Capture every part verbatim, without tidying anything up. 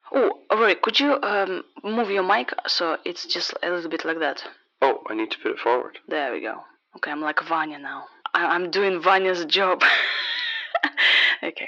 Oh, Rory, could you um, move your mic so it's just a little bit like that? Oh, I need to put it forward. There we go. Okay, I'm like Vanya now. I- I'm doing Vanya's job. Okay.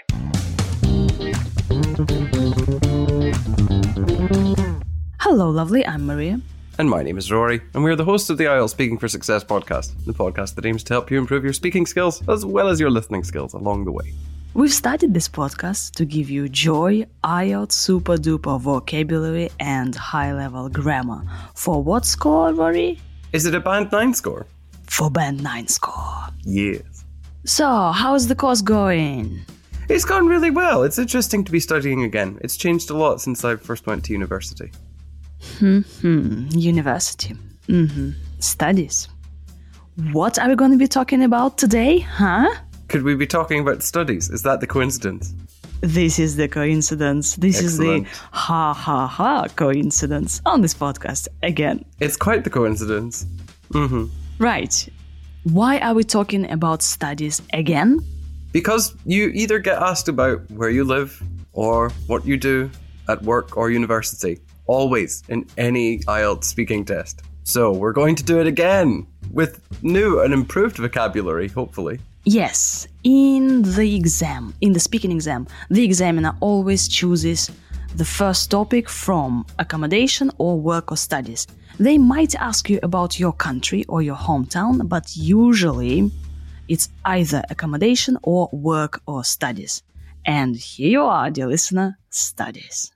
Hello, lovely. I'm Maria. And my name is Rory, and we're the hosts of the I E L T S Speaking for Success podcast, the podcast that aims to help you improve your speaking skills as well as your listening skills along the way. We've started this podcast to give you joy, I E L T S super duper vocabulary, and high level grammar. For what score, Rory? Is it a band nine score? For band nine score. Yes. So, how's the course going? It's gone really well. It's interesting to be studying again. It's changed a lot since I first went to university. Hmm, university. Mm-hmm. Studies. What are we going to be talking about today, huh? Could we be talking about studies? Is that the coincidence? This is the coincidence. This Excellent. is the ha ha ha coincidence on this podcast again. It's quite the coincidence. Mm-hmm. Right. Why are we talking about studies again? Because you either get asked about where you live or what you do at work or university. Always in any I E L T S speaking test. So we're going to do it again with new and improved vocabulary, hopefully. Yes, in the exam, in the speaking exam, the examiner always chooses the first topic from accommodation or work or studies. They might ask you about your country or your hometown, but usually it's either accommodation or work or studies. And here you are, dear listener, studies.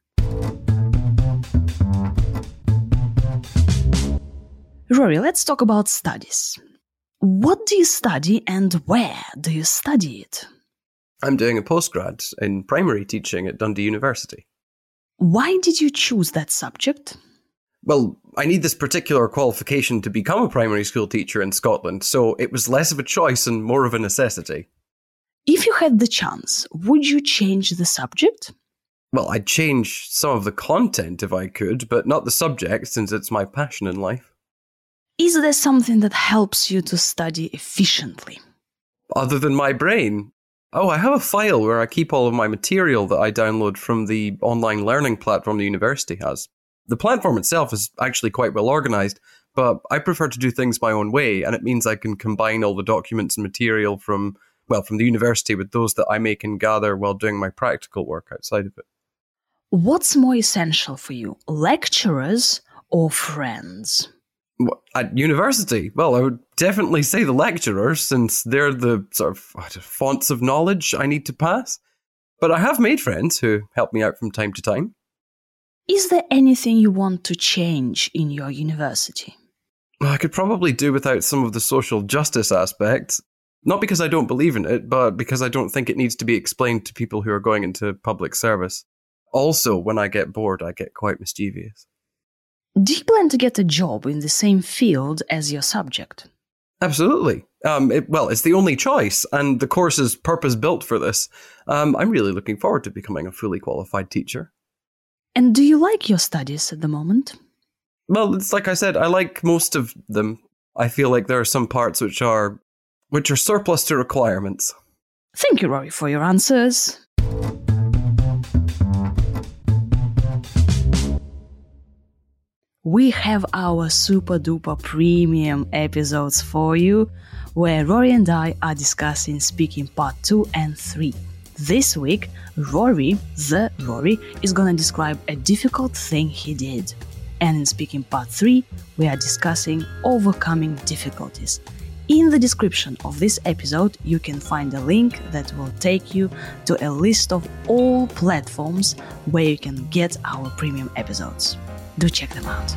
Rory, let's talk about studies. What do you study and where do you study it? I'm doing a postgrad in primary teaching at Dundee University. Why did you choose that subject? Well, I need this particular qualification to become a primary school teacher in Scotland, so it was less of a choice and more of a necessity. If you had the chance, would you change the subject? Well, I'd change some of the content if I could, but not the subject, since it's my passion in life. Is there something that helps you to study efficiently? Other than my brain? Oh, I have a file where I keep all of my material that I download from the online learning platform the university has. The platform itself is actually quite well organised, but I prefer to do things my own way, and it means I can combine all the documents and material from, well, from the university with those that I make and gather while doing my practical work outside of it. What's more essential for you, lecturers or friends? At university? Well, I would definitely say the lecturers, since they're the sort of fonts of knowledge I need to pass. But I have made friends who help me out from time to time. Is there anything you want to change in your university? I could probably do without some of the social justice aspects. Not because I don't believe in it, but because I don't think it needs to be explained to people who are going into public service. Also, when I get bored, I get quite mischievous. Do you plan to get a job in the same field as your subject? Absolutely. Um, it, well, it's the only choice, and the course is purpose-built for this. Um, I'm really looking forward to becoming a fully qualified teacher. And do you like your studies at the moment? Well, it's like I said, I like most of them. I feel like there are some parts which are which are surplus to requirements. Thank you, Rory, for your answers. We have our super duper premium episodes for you, where Rory and I are discussing speaking part two and three. This week, Rory, the Rory, is gonna describe a difficult thing he did. And in speaking part three, we are discussing overcoming difficulties. In the description of this episode, you can find a link that will take you to a list of all platforms where you can get our premium episodes. Do check them out.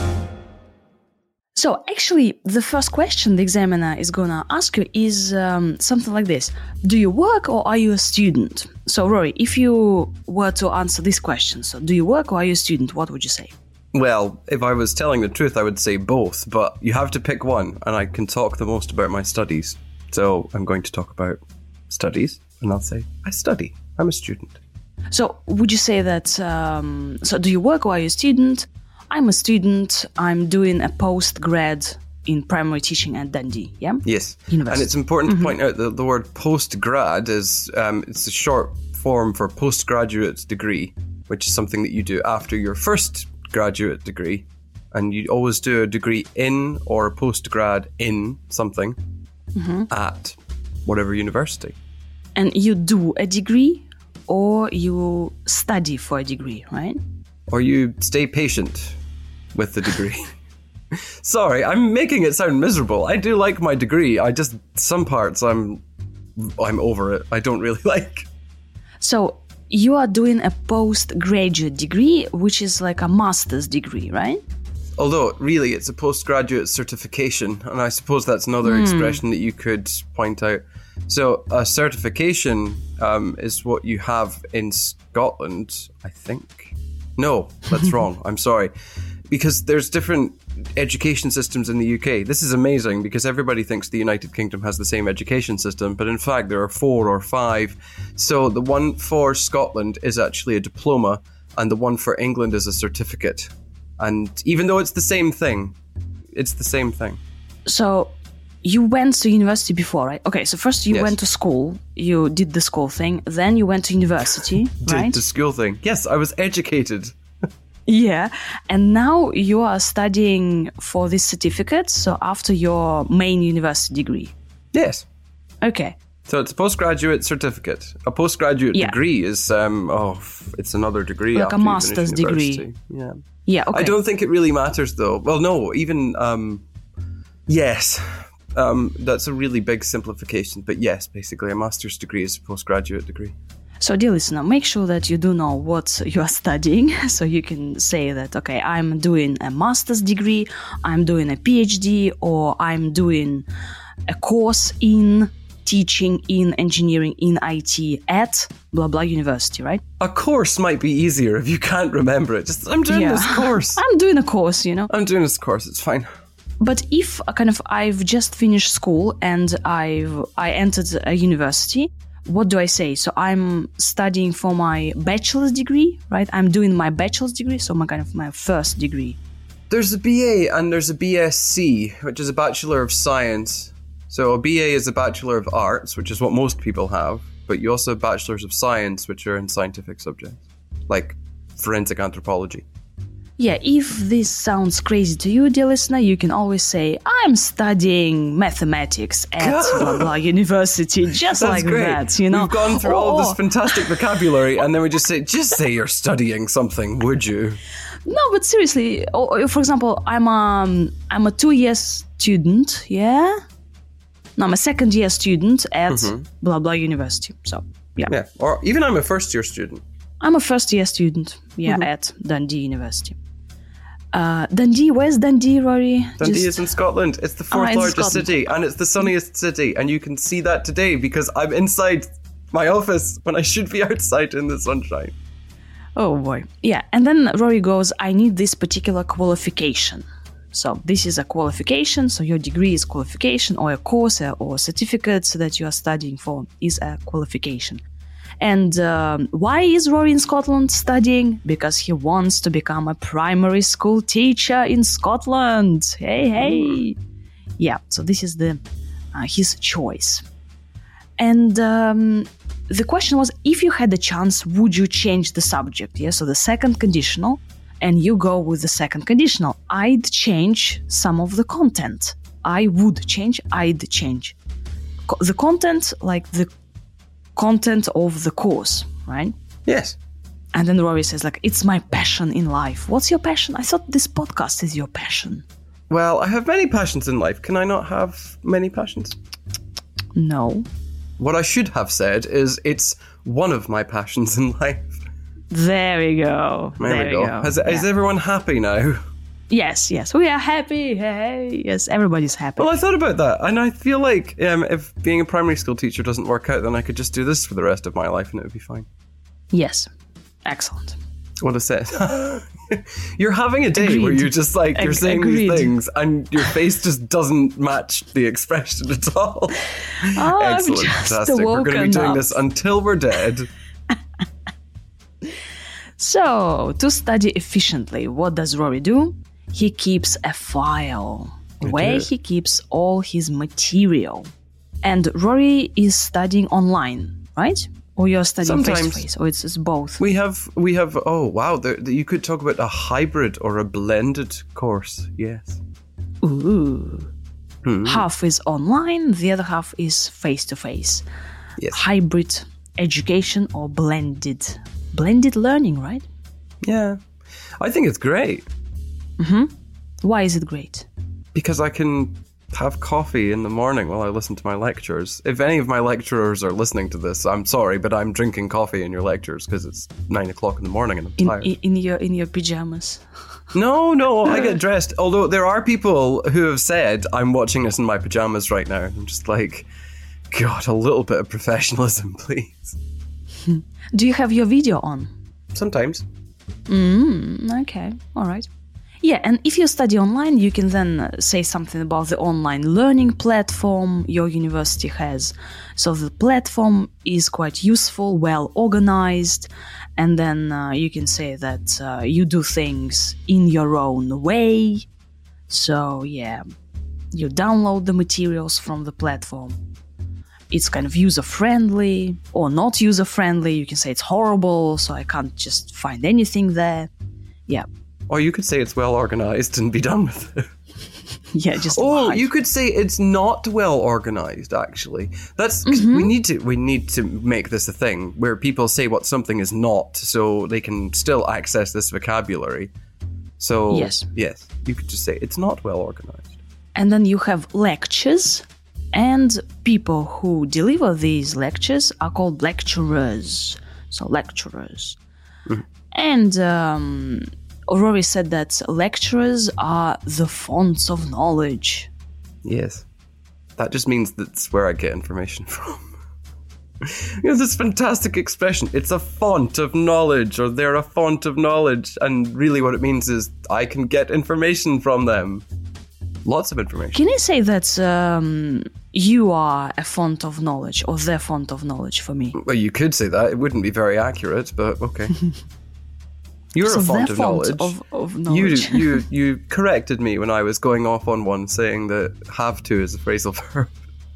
So actually, the first question the examiner is gonna ask you is um, something like this. Do you work or are you a student? So Rory, if you were to answer this question, so do you work or are you a student, what would you say? Well, if I was telling the truth, I would say both, but you have to pick one, and I can talk the most about my studies. So I'm going to talk about studies, and I'll say, I study. I'm a student. So would you say that, um, so do you work or are you a student? I'm a student. I'm doing a post-grad in primary teaching at Dundee, yeah? Yes. University. And it's important mm-hmm. to point out that the word post-grad is, um, it's a short form for postgraduate degree. which is something that you do after your first graduate degree. And you always do a degree in or a postgrad in something mm-hmm. at whatever university. And you do a degree or you study for a degree, right? Or you stay patient with the degree. Sorry, I'm making it sound miserable. I do like my degree. I just, some parts I'm I'm over it. I don't really like. So you are doing a postgraduate degree, which is like a master's degree, right? Although, really, it's a postgraduate certification, and I suppose that's another mm. expression that you could point out. So a certification um, is what you have in Scotland, I think. No, that's wrong. I'm sorry. Because there's different education systems in the U K. This is amazing because everybody thinks the United Kingdom has the same education system, but in fact there are four or five. So the one for Scotland is actually a diploma, and the one for England is a certificate. And even though it's the same thing, it's the same thing. So you went to university before, right? Okay, so first you yes. went to school, you did the school thing, then you went to university, right? Did the school thing. Yes, I was educated. Yeah, and now you are studying for this certificate, so after your main university degree. Yes. Okay. So it's a postgraduate certificate. A postgraduate yeah. degree is, um, oh, it's another degree. Like after a master's degree. Yeah. Yeah, okay. I don't think it really matters, though. Well, no, even, um, yes, um, that's a really big simplification. But yes, basically, a master's degree is a postgraduate degree. So, dear listener, make sure that you do know what you are studying, so you can say that, okay, I'm doing a master's degree, I'm doing a PhD, or I'm doing a course in teaching in engineering in I T at blah blah university, right? A course might be easier if you can't remember it. Just, I'm doing yeah. this course. I'm doing a course, you know? I'm doing this course, it's fine. But if uh, kind of I've just finished school and I've I entered a university, what do I say? So I'm studying for my bachelor's degree, right? I'm doing my bachelor's degree, so my kind of my first degree. There's a B A and there's a B S c, which is a Bachelor of Science. So a B A is a Bachelor of Arts, which is what most people have, but you also have Bachelors of Science, which are in scientific subjects, like forensic anthropology. Yeah, if this sounds crazy to you, dear listener, you can always say, I'm studying mathematics at blah blah university, just like great. that, you know. We've gone through oh. all this fantastic vocabulary, and then we just say, just say you're studying something, would you? No, but seriously, for example, I'm a, I'm a two-year student, yeah? No, I'm a second-year student at mm-hmm. blah blah university, so, yeah. Yeah, or even I'm a first-year student. I'm a first-year student, yeah, mm-hmm. at Dundee University. Uh, Dundee, where's Dundee, Rory? Dundee Just... is in Scotland. It's the fourth oh, largest Scotland. city, and it's the sunniest city, and you can see that today because I'm inside my office when I should be outside in the sunshine. Oh boy. Yeah, and then Rory goes, I need this particular qualification. So this is a qualification, so your degree is qualification, or a course or a certificate that you are studying for is a qualification. And um, why is Rory in Scotland studying? Because he wants to become a primary school teacher in Scotland. Hey, hey. Yeah, so this is the uh, his choice. And um, the question was, if you had the chance, would you change the subject? Yeah, so the second conditional, and you go with the second conditional. I'd change some of the content. I would change, I'd change. Co- the content, like the content of the course, right? Yes. And then Rory says, like, it's my passion in life. What's your passion? I thought this podcast is your passion. Well, I have many passions in life. Can I not have many passions? No. What I should have said is it's one of my passions in life. There we go. There, there we go. go. Has, yeah. Is everyone happy now? Yes, yes. We are happy. Hey, yes, everybody's happy. Well, I thought about that, and I feel like um, if being a primary school teacher doesn't work out, then I could just do this for the rest of my life, and it would be fine. Yes. Excellent. What a set. You're having a day Agreed. where you're just like, you're Ag- saying Agreed. these things, and your face just doesn't match the expression at all. Oh, excellent. I'm just Fantastic. We're going to be doing up. this until we're dead. So, to study efficiently, what does Rory do? He keeps a file I where do. he keeps all his material. And Rory is studying online, right? Or you're studying Sometimes. face-to-face, or it's, it's both? We have, we have. Oh wow! There, you could talk about a hybrid or a blended course. Yes. Ooh. Hmm. Half is online, the other half is face-to-face. Yes. Hybrid education or blended. Blended learning, right? Yeah. I think it's great. Mm-hmm. Why is it great? Because I can have coffee in the morning while I listen to my lectures. If any of my lecturers are listening to this, I'm sorry, but I'm drinking coffee in your lectures because it's nine o'clock in the morning and I'm In, tired. in, in your in your pajamas. No, no, I get dressed. Although there are people who have said, I'm watching this in my pajamas right now. I'm just like, God, a little bit of professionalism, please. Do you have your video on? Sometimes. Mm, okay, all right. Yeah, and if you study online, you can then uh, say something about the online learning platform your university has. So the platform is quite useful, well organized, and then uh, you can say that uh, you do things in your own way. So yeah, you download the materials from the platform. It's kind of user-friendly or not user-friendly. You can say it's horrible, so I can't just find anything there. Yeah. Or you could say it's well organized and be done with it. Yeah, just Oh, lie. you could say it's not well organized. Actually, that's 'cause Mm-hmm. we need to we need to make this a thing where people say what something is not, so they can still access this vocabulary. So Yes. yes, you could just say it's not well organized. And then you have lectures, and people who deliver these lectures are called lecturers. So lecturers. Mm-hmm. And um, Rory said that lecturers are the fonts of knowledge. Yes, that just means that's where I get information from. You know, this fantastic expression, it's a font of knowledge, or they're a font of knowledge, and really what it means is I can get information from them. Lots of information. Can you say that um, you are a font of knowledge, or the font of knowledge for me? Well, you could say that. It wouldn't be very accurate, but okay. You're So a font the of font knowledge. of, of You, knowledge. you, you corrected me when I was going off on one, saying that have to is a phrasal verb.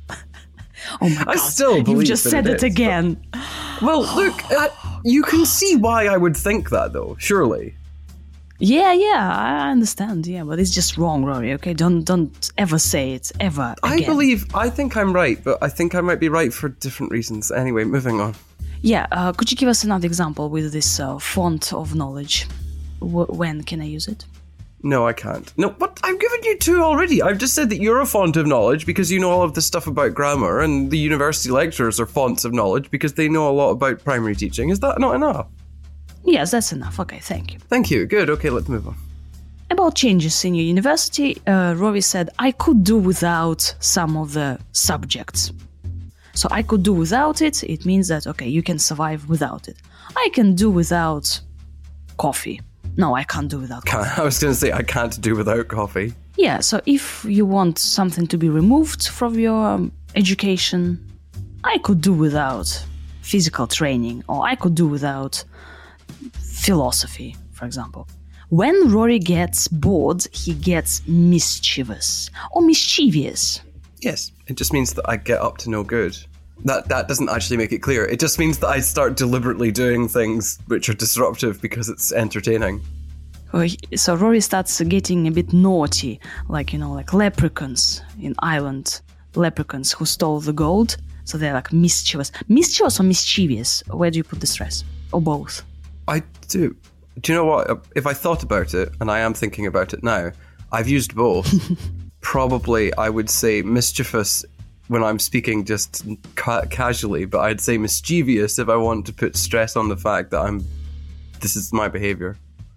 Oh my I god, still you've believe just that said it it, is, again. Well, look, uh, you can see why I would think that, though. Surely. Yeah, yeah, I understand. Yeah, but it's just wrong, Rory. Okay, don't don't ever say it ever I again. believe. I think I'm right, but I think I might be right for different reasons. Anyway, moving on. Yeah, uh, could you give us another example with this uh, font of knowledge? W- when can I use it? No, I can't. No, but I've given you two already. I've just said that you're a font of knowledge because you know all of this stuff about grammar, and the university lecturers are fonts of knowledge because they know a lot about primary teaching. Is that not enough? Yes, that's enough. Okay, thank you. Thank you. Good. Okay, let's move on. About changes in your university, uh, Rory said, I could do without some of the subjects. So I could do without it. It means that, okay, you can survive without it. I can do without coffee. No, I can't do without coffee. Can't- I was going to say I can't do without coffee. Yeah, so if you want something to be removed from your um, education, I could do without physical training, or I could do without philosophy, for example. When Rory gets bored, he gets mischievous or mischievous. Yes, it just means that I get up to no good. That that doesn't actually make it clear. It just means that I start deliberately doing things which are disruptive because it's entertaining. Or he- So Rory starts getting a bit naughty, like, you know, like leprechauns in Ireland. Leprechauns who stole the gold, so they're like mischievous. Mischievous or mischievous? Where do you put the stress? Or both? I do. Do you know what? If I thought about it, and I am thinking about it now, I've used both. Probably I would say mischievous when I'm speaking just ca- casually, but I'd say mischievous if I want to put stress on the fact that I'm. This is my behavior.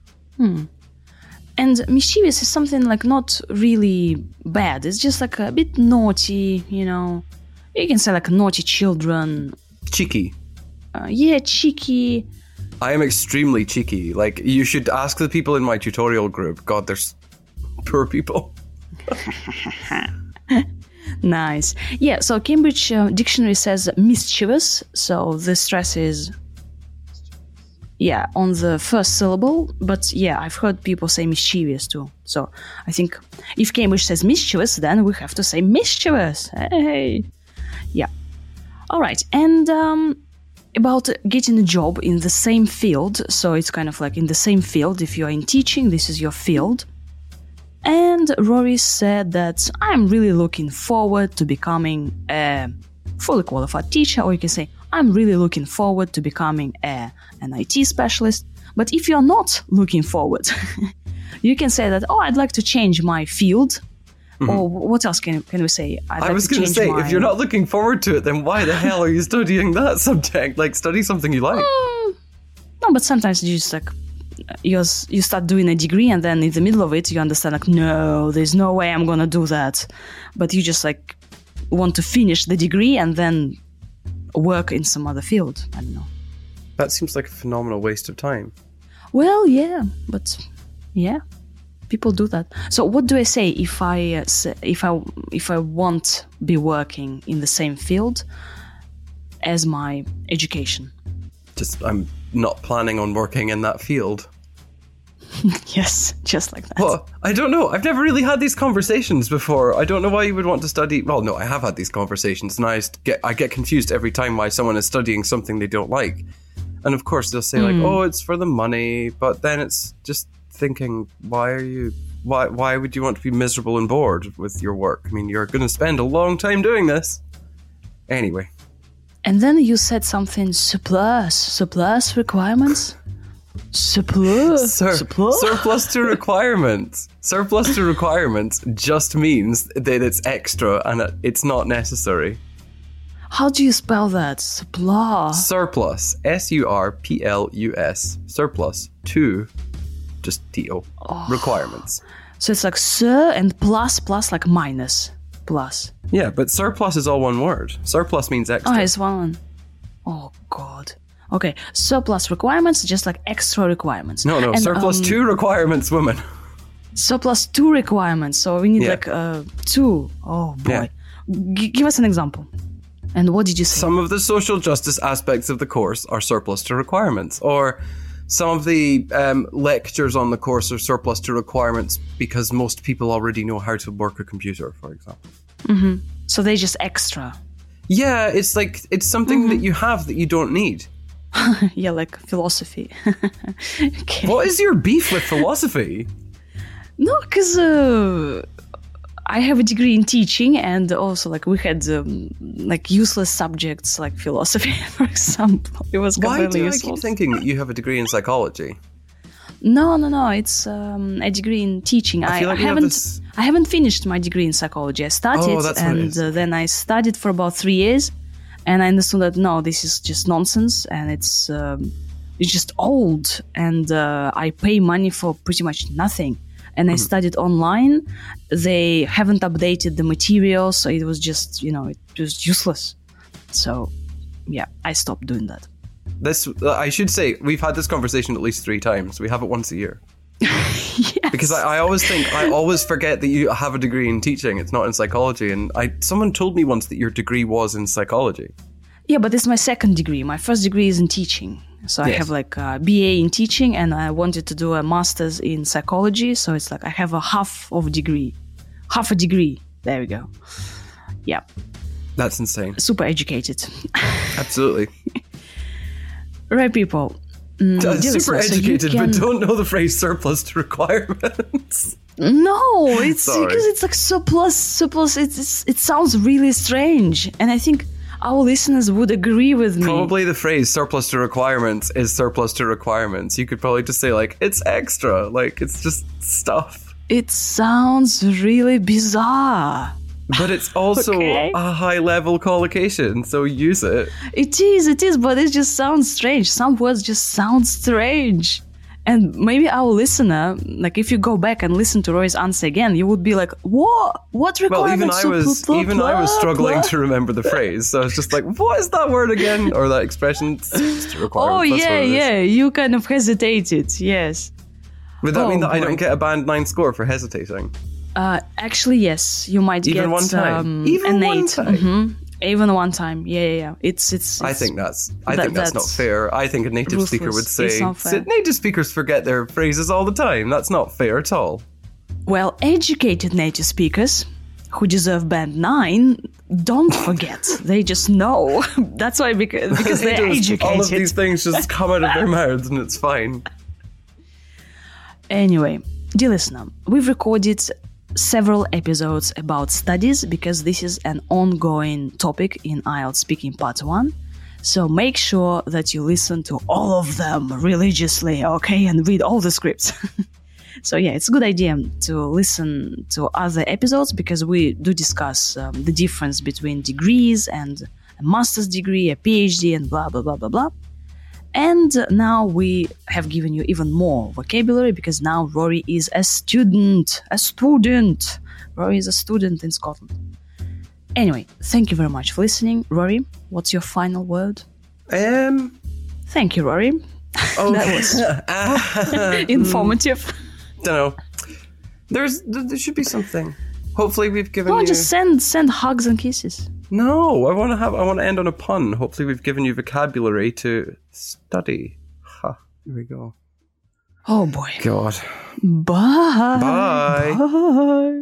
And mischievous is something like not really bad. It's just like a bit naughty, you know. You can say like naughty children. Cheeky. Uh, yeah, cheeky. I am extremely cheeky. Like, you should ask the people in my tutorial group. God, there's poor people. Nice. Yeah, so Cambridge uh, Dictionary says mischievous. So the stress is, yeah, on the first syllable. But yeah, I've heard people say mischievous too. So I think if Cambridge says mischievous, then we have to say mischievous. Hey. Yeah. All right. And um, about getting a job in the same field. So it's kind of like in the same field. If you are in teaching, this is your field. And Rory said that I'm really looking forward to becoming a fully qualified teacher, or you can say I'm really looking forward to becoming a, an I T specialist. But if you're not looking forward, you can say that, oh, I'd like to change my field. Mm-hmm. Or what else can, can we say? I'd I like was going to say, my... if you're not looking forward to it, then why the hell are you studying that subject? Like, study something you like. Mm, no, but sometimes you just like, you you start doing a degree and then in the middle of it, you understand like, no, there's no way I'm going to do that. But you just like want to finish the degree and then work in some other field. I don't know. That seems like a phenomenal waste of time. Well, yeah, but yeah. People do that. So what do I say if I uh, say, if I if I won't be working in the same field as my education? Just I'm not planning on working in that field. Yes, just like that. Well, I don't know. I've never really had these conversations before. I don't know why you would want to study. Well, no, I have had these conversations, and I get I get confused every time why someone is studying something they don't like. And of course, they'll say like, Mm. "Oh, it's for the money," but then it's just thinking, why are you why why would you want to be miserable and bored with your work? I mean, you're going to spend a long time doing this. Anyway. And then you said something surplus, surplus requirements? Surplus, Sur- surplus? surplus to requirements. Surplus to requirements just means that it's extra and it's not necessary. How do you spell that? Surplus. Surplus. S U R P L U S. Surplus to just T O. Oh. Requirements. So it's like sur and plus, plus like minus, plus. Yeah, but surplus is all one word. Surplus means extra. Oh, it's one. Oh, God. Okay, surplus requirements, just like extra requirements. No, no, And, surplus um, to requirements, woman. Surplus two requirements, so we need Yeah. like uh, two. Oh, boy. Yeah. G- give us an example. And what did you say? Some of the social justice aspects of the course are surplus to requirements, or some of the um, lectures on the course are surplus to requirements because most people already know how to work a computer, for example. Mm-hmm. So they're just extra. Yeah, it's like, it's something Mm-hmm. that you have that you don't need. Yeah, like philosophy. Okay. What is your beef with philosophy? No, because uh, I have a degree in teaching, and also like we had um, like useless subjects like philosophy, for example. It was Why completely do I useless. keep thinking that you have a degree in psychology? No, no, no. It's um, a degree in teaching. I I, feel like I we have haven't. this- I haven't finished my degree in psychology. I started, Oh, that's what it and is. uh, then I studied for about three years, and I understood that no, this is just nonsense, and it's um, it's just old, and uh, I pay money for pretty much nothing. And I studied online. They haven't updated the material, so it was just, you know, it was useless. So, yeah, I stopped doing that. This, uh, I should say, we've had this conversation at least three times. We have it once a year. Yes. Because I, I always think, I always forget that you have a degree in teaching. It's not in psychology. And I, someone told me once that your degree was in psychology. Yeah, but it's my second degree. My first degree is in teaching. So I Yes. have like a B A in teaching, and I wanted to do a master's in psychology. So it's like I have a half of a degree. Half a degree. There we go. Yeah. That's insane. Super educated. Absolutely. Right, people. Mm, Uh, dear super listeners, so you educated, but can- don't know the phrase surplus to requirements. No, it's Sorry. because it's like surplus, surplus. It's, it's it sounds really strange, and I think our listeners would agree with me. Probably the phrase surplus to requirements is surplus to requirements. You could probably just say, like, it's extra. Like, it's just stuff. It sounds really bizarre. But it's also Okay. a high-level collocation, so use it. It is, it is, but it just sounds strange. Some words just sound strange. And maybe our listener, like if you go back and listen to Roy's answer again, you would be like, what? What Well, even requirements? I was Blah, blah, even I was blah, struggling blah. to remember the phrase, so I was just like, "What is that word again?" Or that expression? Surplus to Oh, requirements. That's yeah, what it is. yeah. You kind of hesitated, yes. Would that Oh, mean that I boy. don't get a band nine score for hesitating? Uh, actually, yes. You might Even get one time? Um, Even an one eight. time? Mhm. Even one time. Yeah, yeah, yeah. It's, it's, I it's- think that's I that- think that's, that's not fair. I think a native speaker would ruthless. It's say not fair. native speakers forget their phrases all the time. That's not fair at all. Well, educated native speakers who deserve band nine don't forget. They just know. That's why, because, because they they're just, educated. All of these things just come out of their mouths and it's fine. Anyway, dear listener, we've recorded several episodes about studies because this is an ongoing topic in I E L T S Speaking Part one. So make sure that you listen to all of them religiously, okay, and read all the scripts. So yeah, it's a good idea to listen to other episodes because we do discuss um, the difference between degrees and a master's degree, a PhD, and blah, blah, blah, blah, blah. And now we have given you even more vocabulary because now Rory is a student, a student. Rory is a student in Scotland. Anyway, thank you very much for listening. Rory, what's your final word? Um. Thank you, Rory. Oh, that was informative. Don't know. There's there should be something. Hopefully, we've given Oh, you. just send send hugs and kisses. No, I want to have. I want to end on a pun. Hopefully, we've given you vocabulary to study. Ha! Here we go. Oh boy. God. Bye. Bye. Bye.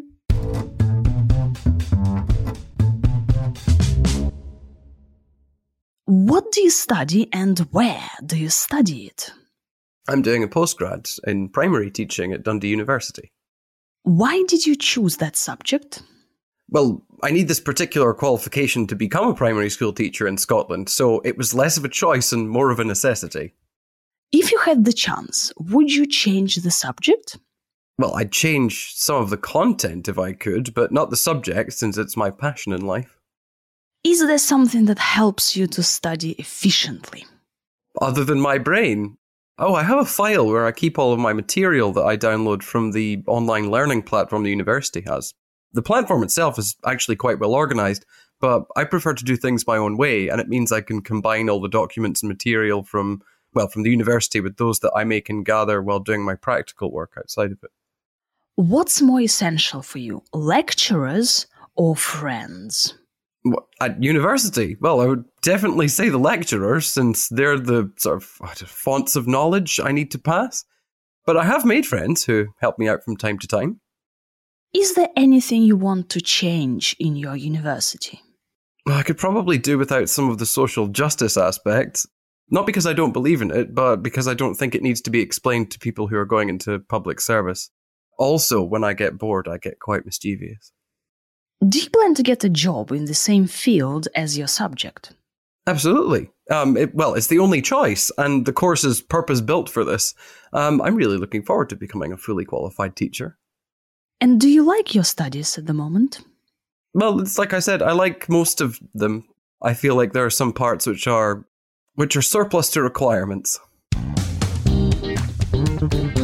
What do you study and where do you study it? I'm doing a postgrad in primary teaching at Dundee University. Why did you choose that subject? Well, I need this particular qualification to become a primary school teacher in Scotland, so it was less of a choice and more of a necessity. If you had the chance, would you change the subject? Well, I'd change some of the content if I could, but not the subject, since it's my passion in life. Is there something that helps you to study efficiently? Other than my brain? Oh, I have a file where I keep all of my material that I download from the online learning platform the university has. The platform itself is actually quite well organized, but I prefer to do things my own way, and it means I can combine all the documents and material from, well, from the university with those that I make and gather while doing my practical work outside of it. What's more essential for you, lecturers or friends? At university? Well, I would definitely say the lecturers, since they're the sort of fonts of knowledge I need to pass. But I have made friends who help me out from time to time. Is there anything you want to change in your university? Well, I could probably do without some of the social justice aspects. Not because I don't believe in it, but because I don't think it needs to be explained to people who are going into public service. Also, when I get bored, I get quite mischievous. Do you plan to get a job in the same field as your subject? Absolutely. Um, it, well, it's the only choice, and the course is purpose-built for this. Um, I'm really looking forward to becoming a fully qualified teacher. And do you like your studies at the moment? Well, it's like I said, I like most of them. I feel like there are some parts which are, which are surplus to requirements.